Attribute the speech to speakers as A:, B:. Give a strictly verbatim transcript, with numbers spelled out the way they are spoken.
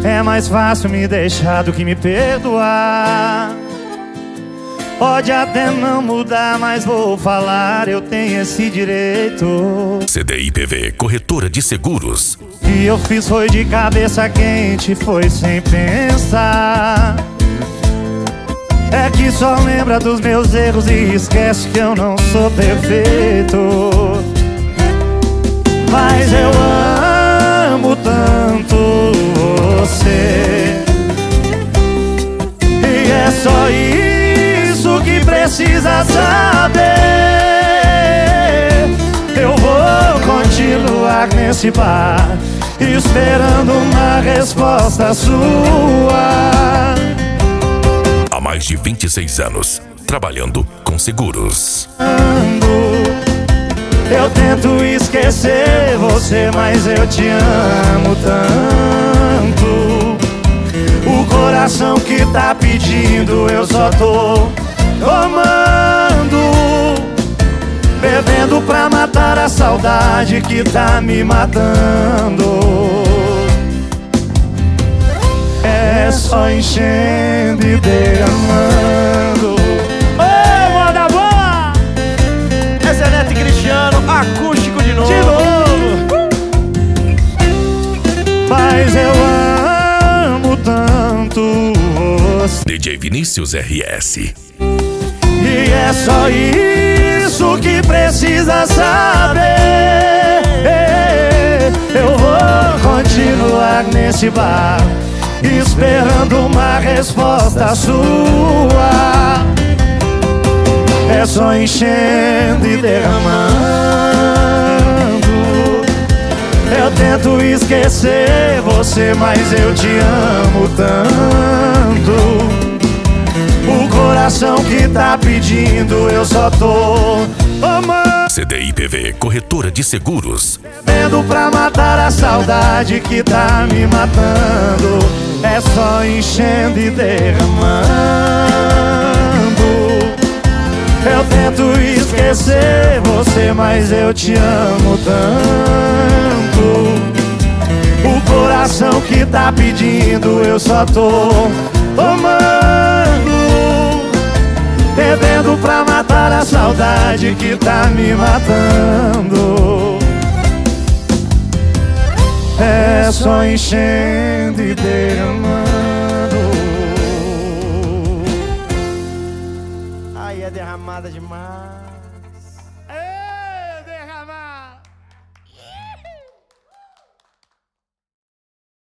A: É mais fácil me deixar do que me perdoar. Pode até não mudar, mas vou falar, eu tenho esse direito.
B: C D I P V, corretora de seguros.
A: O que eu fiz foi de cabeça quente, foi sem pensar. É que só lembra dos meus erros e esquece que eu não sou perfeito. Mas eu amo tanto você, e é só isso que precisa saber. Eu vou continuar nesse bar, esperando uma resposta sua.
B: Há mais de vinte e seis anos, trabalhando com seguros.
A: Eu tento esquecer você, mas eu te amo tanto. O coração que tá pedindo, eu só tô tomando, bebendo pra matar a saudade que tá me matando. É só enchendo e derramando.
C: Ô, moda boa! Essa é Neto Cristiano, acústico de novo.
A: De novo. Mas eu amo tanto você.
B: D J Vinícius R S.
A: E é só isso que precisa saber. Eu vou continuar nesse bar, esperando uma resposta sua. É só enchendo e derramando. Eu tento esquecer você, mas eu te amo tanto. O coração que tá pedindo, eu só tô amando.
B: C D I P V, corretora de seguros.
A: Bebendo pra matar a saudade que tá me matando. É só enchendo e derramando. Eu tento esquecer você, mas eu te amo tanto. O coração que tá pedindo, eu só tô amando. Bebendo pra matar a saudade que tá me matando. É só enchendo e derramando.
C: Aí é derramada demais.